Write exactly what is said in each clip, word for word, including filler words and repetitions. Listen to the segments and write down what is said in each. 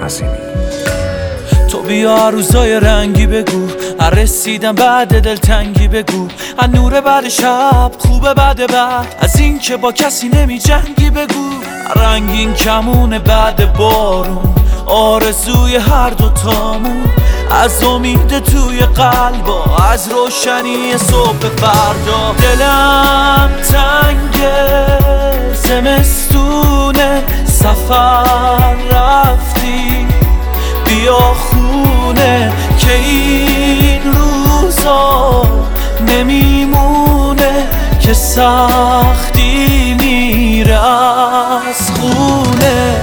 عظیمی. تو بیا روزای رنگی بگو، رسیدم بعد دلتنگی بگو، از نور بعد شب خوبه بعد بعد، از این که با کسی نمی جنگی بگو، رنگین کمونه بعد بارون، آرزوی هر دو تامون، از امید توی قلبا، از روشنی صبح فردا. دلم تنگه زمستونه، سفر رفتی بیا خونه، که این روزا نمیمونه، که سختی میره از خونه.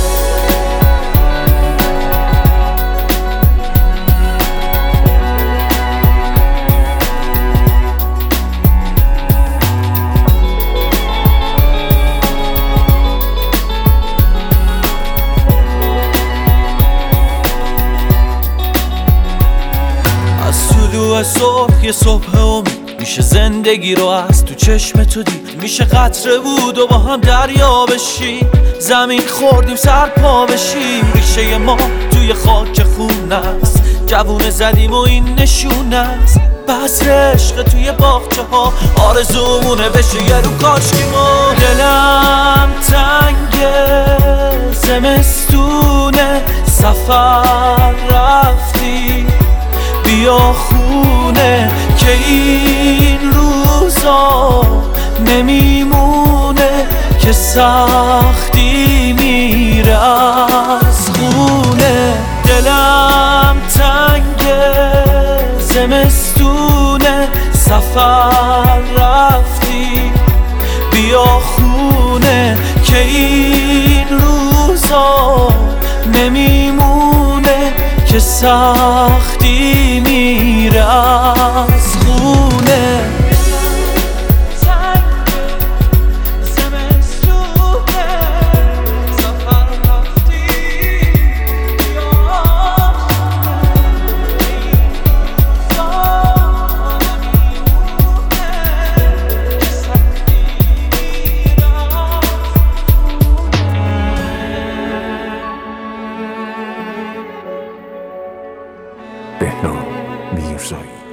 طلوع صبح یه صبح امید میشه زندگی رو از تو چشم تو دید، میشه قطره بود و با هم دریا بشیم، زمین خوردیم سر پا بشیم، ریشه ما توی خاک خون است، جوونه زدیم و این نشونه است، بذر عشق توی باغچه ها، آرزومونه بشه یه رو کاشکی ما. دلم تنگه زمستونه، سفر رفتی بیا خونه، که این روزا نمیمونه، که سختی میره از خونه. دلم تنگه زمستونه، سفر رفتی بیا خونه، که این روزا نمیمونه، که سختی میره از خونه. بهنام میرزایی.